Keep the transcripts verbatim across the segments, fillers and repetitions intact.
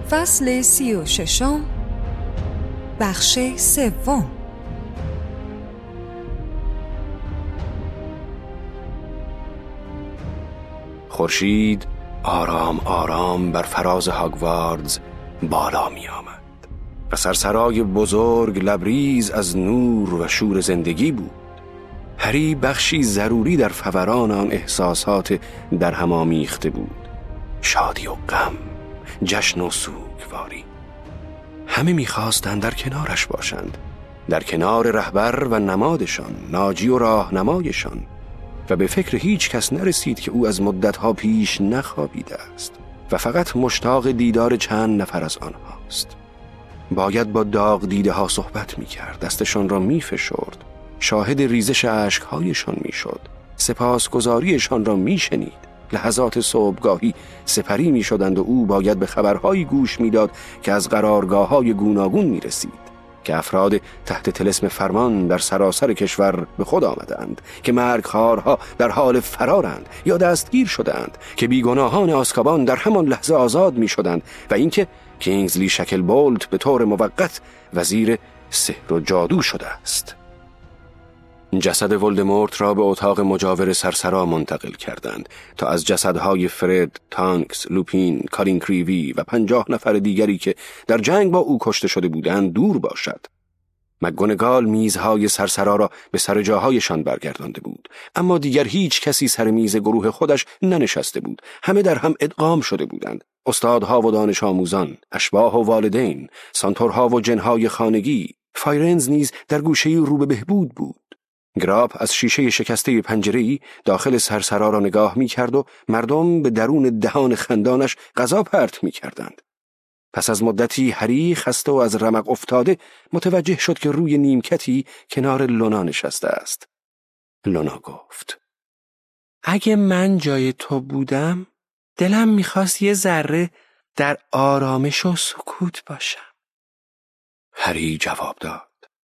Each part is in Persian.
فصل سی و ششم، بخش سوم. خورشید آرام آرام بر فراز هاگواردز بالا می آمد و سرسرای بزرگ لبریز از نور و شور زندگی بود. هری بخشی ضروری در فوران آن احساسات در هم آمیخته بود. شادی و غم، جشن و سوگواری. همه می‌خواستند در کنارش باشند، در کنار رهبر و نمادشان، ناجی و راهنمایشان، و به فکر هیچ کس نرسید که او از مدتها پیش نخوابیده است و فقط مشتاق دیدار چند نفر از آنهاست. باید با داغ دیده ها صحبت می کرد، دستشان را می فشرد، شاهد ریزش اشکهایشان می شد، سپاسگزاریشان را می شنید. لحظات صبحگاهی سپری می شدند و او باید به خبرهایی گوش می داد که از قرارگاه های گوناگون می رسید، که افراد تحت طلسم فرمان در سراسر کشور به خود آمدند، که مرگخوارها در حال فرارند یا دستگیر شدند، که بیگناهان آزکابان در همان لحظه آزاد می شدند و اینکه کینگزلی شکلبولت به طور موقت وزیر سحر و جادو شده است. جسد ولدمورت را به اتاق مجاور سرسرا منتقل کردند تا از جسدهای فرد، تانکس، لوپین، کالین کریوی و پنجاه نفر دیگری که در جنگ با او کشته شده بودند دور باشد. مکگونگال میزهای سرسرا را به سر جاهایشان برگردانده بود، اما دیگر هیچ کسی سر میز گروه خودش ننشسته بود. همه در هم ادغام شده بودند. استادها و دانش آموزان، اشباح و والدین، سانتورها و جنهای خانگی. فایرنز نیز در گوشه‌ای رو به بهبود بود. گراپ از شیشه شکسته پنجره‌ای داخل سرسرا را نگاه می‌کرد و مردم به درون دهان خندانش غذا پرت می‌کردند. پس از مدتی هری خسته و از رمق افتاده متوجه شد که روی نیمکتی کنار لونا نشسته است. لونا گفت: اگه من جای تو بودم دلم می‌خواست یه ذره در آرامش و سکوت باشم. هری جواب داد: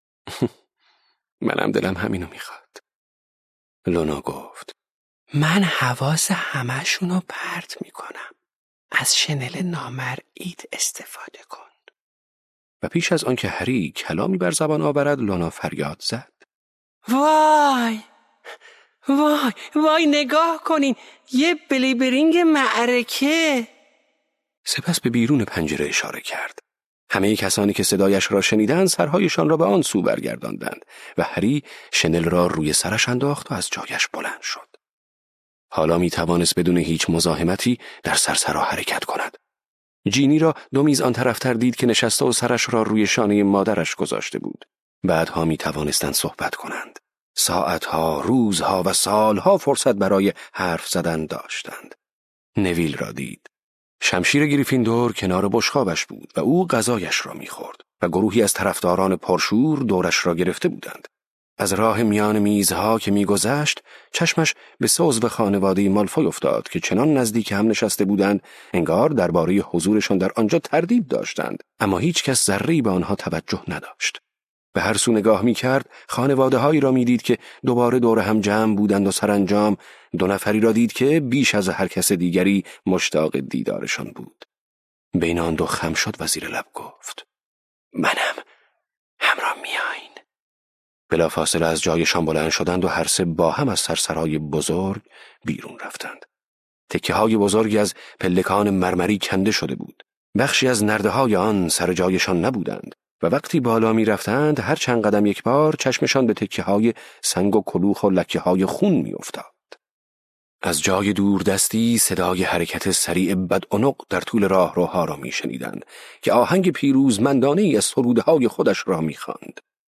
منم دلم همینو میخواد. لونا گفت: من حواس همشونو پرت میکنم. از شنل نامرئیت استفاده کن. و پیش از آنکه هری کلامی بر زبان آورد لونا فریاد زد: وای وای وای نگاه کنین، یه بلیبرینگ معرکه. سپس به بیرون پنجره اشاره کرد. همه کسانی که صدایش را شنیدند سرهایشان را به آن سو برگرداندند و هری شنل را روی سرش انداخت و از جایش بلند شد. حالا می توانست بدون هیچ مزاحمتی در سرسرا حرکت کند. جینی را دو میز آن طرفتر دید که نشسته و سرش را روی شانه مادرش گذاشته بود. بعدها می توانستند صحبت کنند. ساعتها، روزها و سالها فرصت برای حرف زدن داشتند. نویل را دید. شمشیر گریفیندور کنار بشقابش بود و او غذایش را می‌خورد و گروهی از طرفداران پرشور دورش را گرفته بودند. از راه میان میزها که می‌گذشت چشمش به سوز و خانواده مالفوی افتاد که چنان نزدیک هم نشسته بودند انگار درباره حضورشان در آنجا تردید داشتند، اما هیچ کس ذره‌ای به آنها توجه نداشت. به هر سو نگاه می‌کرد خانواده‌هایی را می‌دید که دوباره دور هم جمع بودند و سرانجام دو نفری را دید که بیش از هر کس دیگری مشتاق دیدارشان بود. بین آن دو خم شد و زیر لب گفت: منم، همراه میاین. بلافاصله از جایشان بلند شدند و هر سه با هم از سرسرای بزرگ بیرون رفتند. تکه های بزرگی از پلکان مرمری کنده شده بود. بخشی از نرده های آن سر جایشان نبودند و وقتی بالا می رفتند هر چند قدم یک بار چشمشان به تکه های سنگ و کلوخ و لکه های خون می افتاد. از جای دور دستی صدای حرکت سریع بدعنق در طول راهروها را می شنیدند که آهنگ پیروزمندانه ای از سروده های خودش را می خواند.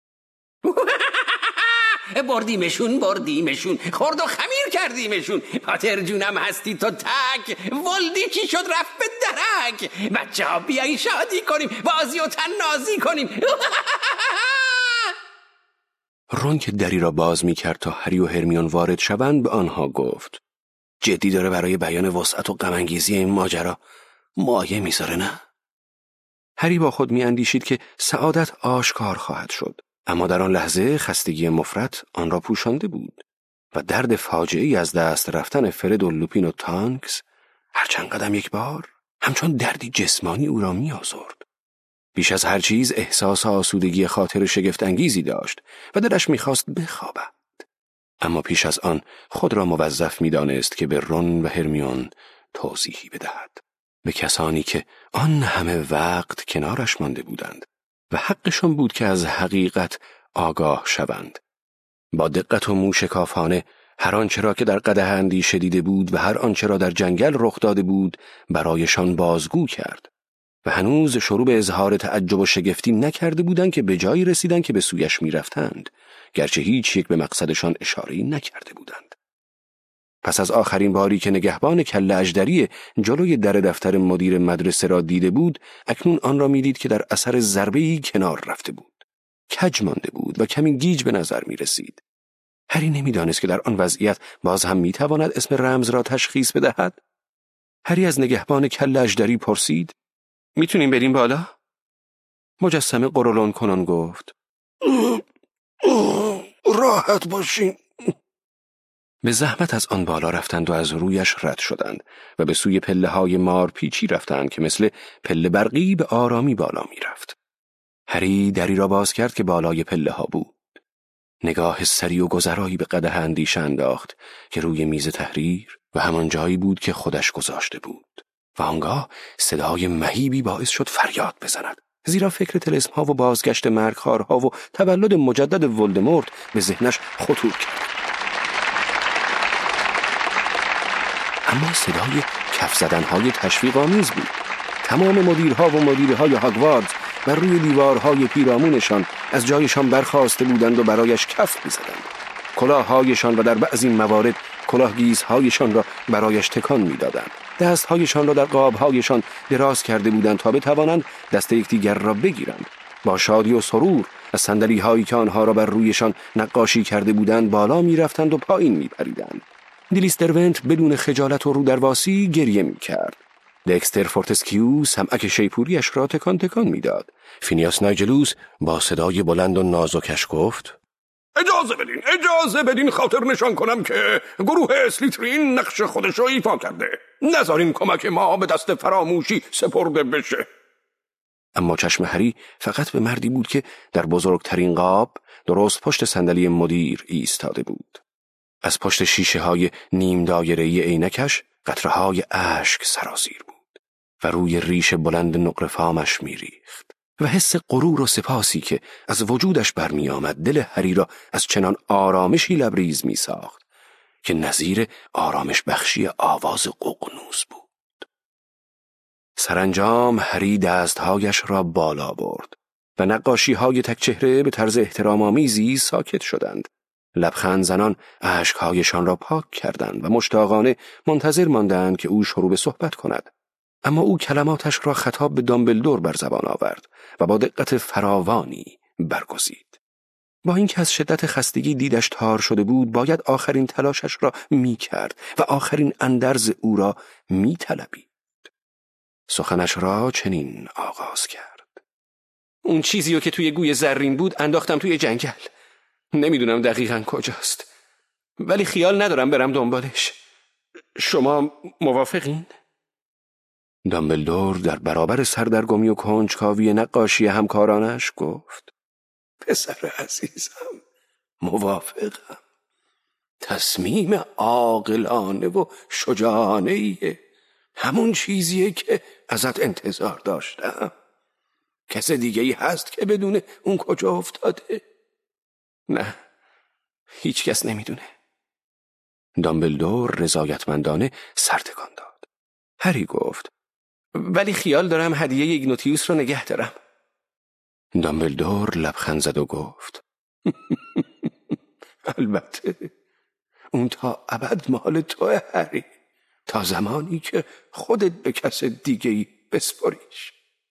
بردیمشون بردیمشون خورد و خمیر کردیمشون. پاتر جونم هستی تو تک، ولدی کی شد رفت به درک. بچه ها بیایی شادی کنیم، بازی و تنازی کنیم. رون که دری را باز می کرد تا هری و هرمیون وارد شوند به آنها گفت: جدی داره برای بیان وسعت و غم‌انگیزی این ماجرا مایه میذاره نه؟ هری با خود می اندیشید که سعادت آشکار خواهد شد، اما در آن لحظه خستگی مفرط آن را پوشانده بود و درد فاجعه‌ای از دست رفتن فرد و لوپین و تانکس هر چند قدم یک بار همچون دردی جسمانی او را می آزرد. بیش از هر چیز احساس آسودگی خاطر شگفت انگیزی داشت و دلش می‌خواست بخوابد. اما پیش از آن خود را موظف می‌دانست که به رون و هرمیون توضیحی بدهد، به کسانی که آن همه وقت کنارش مانده بودند و حقشان بود که از حقیقت آگاه شوند. با دقت و موشکافانه هر آنچه را که در قدح اندیشه دیده بود و هر آنچه را در جنگل رخ داده بود برایشان بازگو کرد و هنوز شروع به اظهار تعجب و شگفتی نکرده بودند که به جایی رسیدند که به سویش می‌رفتند، گرچه هیچ یک به مقصدشان اشاره‌ای نکرده بودند. پس از آخرین باری که نگهبان کله اژدری جلوی در دفتر مدیر مدرسه را دیده بود، اکنون آن را می‌دید که در اثر ضربه‌ای کنار رفته بود. کج مانده بود و کمی گیج به نظر می‌رسید. هری نمی‌دانست که در آن وضعیت باز هم می‌تواند اسم رمز را تشخیص بدهد. هری از نگهبان کله اژدری پرسید: میتونیم بریم بالا؟ مجسمه قرولون کنان گفت: راحت باشین. به زحمت از آن بالا رفتند و از رویش رد شدند و به سوی پله های مار پیچی رفتند که مثل پله برقی به آرامی بالا می رفت. هری دری را باز کرد که بالای پله ها بود. نگاه سری و گذرایی به قدح اندیشه انداخت که روی میز تحریر و همان جایی بود که خودش گذاشته بود. و آنگاه صدای مهیبی باعث شد فریاد بزند، زیرا فکر طلسم ها و بازگشت مرگخوارها و تولد مجدد ولدمورت به ذهنش خطور کرد. اما صدای کف زدن‌های تشویق آمیز بود. تمام مدیرها و مدیرهای هاگوارد بر روی دیوارهای پیرامونشان از جایشان برخاسته بودند و برایش کف می‌زدند. کلاه‌هایشان و در بعضی موارد کلاهگیزهایشان را برایش تکان می‌دادند. دستهایشان را در قاب‌هایشان دراز کرده بودند تا بتوانند دست یکدیگر را بگیرند. با شادی و سرور از صندلی‌هایی که آنها را بر رویشان نقاشی کرده بودند بالا می‌رفتند و پایین می‌پریدند. دیلیسترونت بدون خجالت و رودرواسی گریه می‌کرد. دکستر فورتسکیو سمعک شیپوریش را تکان تکان می‌داد. فینیاس نایجلوس با صدای بلند و نازکش گفت: اجازه بدین، اجازه بدین خاطر نشان کنم که گروه اسلیترین نقش خودش را ایفا کرده. نذارین کمک ما به دست فراموشی سپرده بشه. اما چشم هری فقط به مردی بود که در بزرگترین قاب درست پشت صندلی مدیر ایستاده بود. از پشت شیشه های نیم دایره‌ای عینکش قطره های اشک سرازیر بود و روی ریش بلند نقره فامش میریخت و حس غرور و سپاسی که از وجودش برمی آمد دل هری را از چنان آرامشی لبریز می ساخت که نظیر آرامش بخشی آواز ققنوس بود. سرانجام هری دستهایش را بالا برد و نقاشی های تک چهره به طرز احترام‌آمیزی ساکت شدند. لبخند زنان اشکهایشان را پاک کردند و مشتاقانه منتظر ماندند که او شروع به صحبت کند. اما او کلماتش را خطاب به دامبلدور بر زبان آورد و با دقت فراوانی برگزید. با اینکه از شدت خستگی دیدش تار شده بود، باید آخرین تلاشش را می کرد و آخرین اندرز او را می طلبید. سخنش را چنین آغاز کرد: اون چیزیو که توی گوی زرین بود انداختم توی جنگل. نمیدونم دقیقاً کجاست، ولی خیال ندارم برم دنبالش. شما موافقین؟ دامبلدور در برابر سردرگمی و کنجکاوی نقاشی همکارانش گفت: پسر عزیزم، موافقم. تصمیم عاقلانه و شجاعانه‌ایه. همون چیزیه که ازت انتظار داشتم. کس دیگه ای هست که بدونه اون کجا افتاده؟ نه، هیچ کس نمیدونه. دامبلدور رضایتمندانه سر تکان داد. هری گفت: ولی خیال دارم هدیه ایگنوتیوس رو نگه دارم. دامبلدور لبخند زد و گفت: البته اون تا ابد مال توه هری، تا زمانی که خودت به کس دیگه‌ای بسپاریش.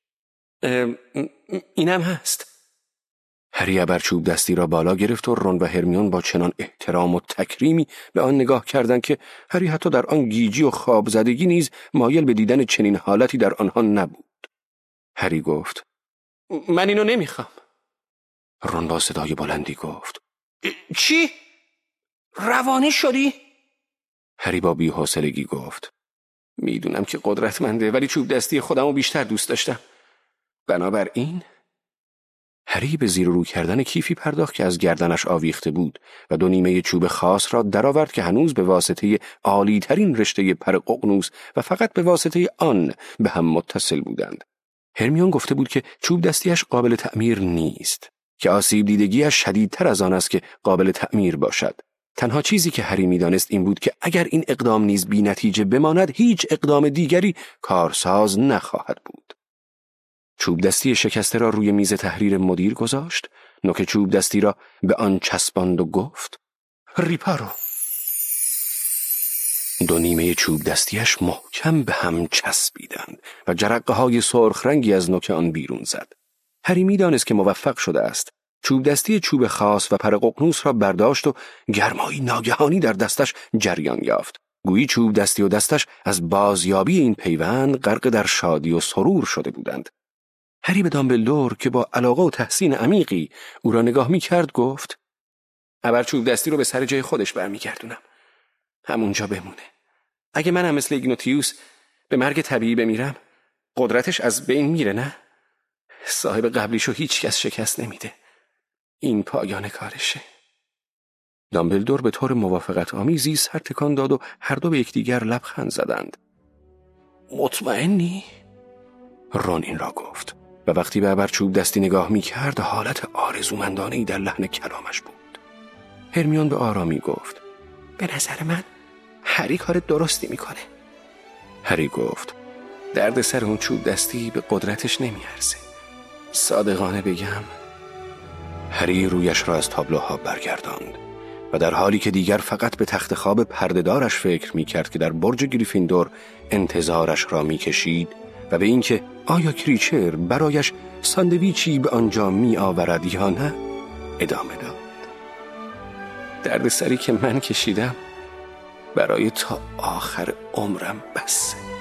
اینم هست. هری ابرچوب دستی را بالا گرفت و رون و هرمیون با چنان احترام و تکریمی به آن نگاه کردند که هری حتی در آن گیجی و خواب زدگی نیز مایل به دیدن چنین حالتی در آنها نبود. هری گفت: من اینو نمیخوام. رون با صدای بلندی گفت: چی؟ روانی شدی؟ هری با بی‌حوصلگی گفت: میدونم که قدرتمنده، ولی چوب دستی خودمو بیشتر دوست داشتم. بنابراین هری به زیر و رو کردن کیفی پرداخت که از گردنش آویخته بود و دو نیمه چوب خاص را درآورد که هنوز به واسطه عالی ترین رشته پر ققنوس و فقط به واسطه آن به هم متصل بودند. هرمیون گفته بود که چوب دستیش قابل تعمیر نیست، که آسیب دیدگیش شدیدتر از آن است که قابل تعمیر باشد. تنها چیزی که هری می‌دانست این بود که اگر این اقدام نیز بی نتیجه بماند، هیچ اقدام دیگری کارساز نخواهد بود. چوب دستی شکسته را روی میز تحریر مدیر گذاشت، نوک چوب دستی را به آن چسباند و گفت: ریپارو. دو نیمه چوب دستیش محکم به هم چسبیدند و جرقه های سرخ رنگی از نوک آن بیرون زد. هری می‌دانست که موفق شده است. چوب دستی چوب خاص و پر ققنوس را برداشت و گرمایی ناگهانی در دستش جریان یافت. گویی چوب دستی و دستش از بازیابی این پیوند غرق در شادی و سرور شده بودند. هری به دامبلدور که با علاقه و تحسین عمیقی او را نگاه می کرد گفت: ابر چوب دستی رو به سر جای خودش برمیگردونم، همونجا بمونه. اگه من هم مثل ایگناتیوس به مرگ طبیعی بمیرم، قدرتش از بین میره. نه، صاحب قبلیشو هیچ کس شکست نمیده. این پایان کارشه. دامبلدور به طور موافقت آمیزی سر تکان داد و هر دو به یکدیگر لبخند زدند. مطمئنی؟ رون این را گفت و وقتی به ابر چوب دستی نگاه می کرد حالت آرزومندانه‌ای در لحن کلامش بود. هرمیون به آرامی گفت: به نظر من هری کار درستی میکنه. هری گفت: درد سر اون چوب دستی به قدرتش نمیارزه. صادقانه بگم. هری رویش را از تابلوها برگرداند و در حالی که دیگر فقط به تخت خواب پرده‌دارش فکر میکرد که در برج گریفیندور انتظارش را میکشید و به اینکه آیا کریچر برایش ساندویچی به آنجا می آورد یا نه، ادامه داد: درد سری که من کشیدم برای تا آخر عمرم بسه.